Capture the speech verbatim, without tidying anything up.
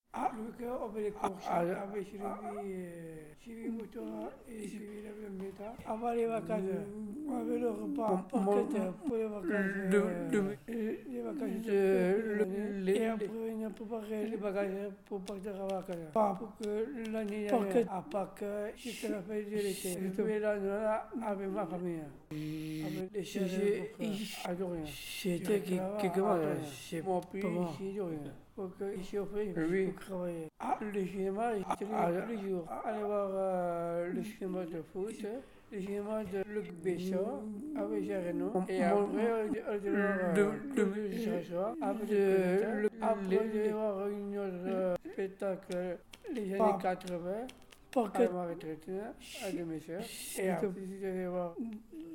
Ah, lui che ho per le corse, aveva suivi molto e suivi la meta. Aveva a casa, aveva pas perché poi le vacanze, le vacanze e après ne peut pas les bagages pour partir à vacances. Pas pour que l'année dernière, à Pâques, jusqu'à la fin de l'été. Je trouvais là avec ma famille. Avec les chéris, adoré. C'était quelque chose, c'est mon pays, c'est rien. Parce que ici au pays, je travaillais. Ah, le cinéma, j'étais tous les jours. Aller voir euh, le cinéma de foot, le cinéma de Luc Besson avec Gérano. Et après, on allait voir le Chacha avec le Après, on allait voir une autre spectacle les années quatre-vingts. À ma retraite, à de mes soeurs. Et après, j'allais voir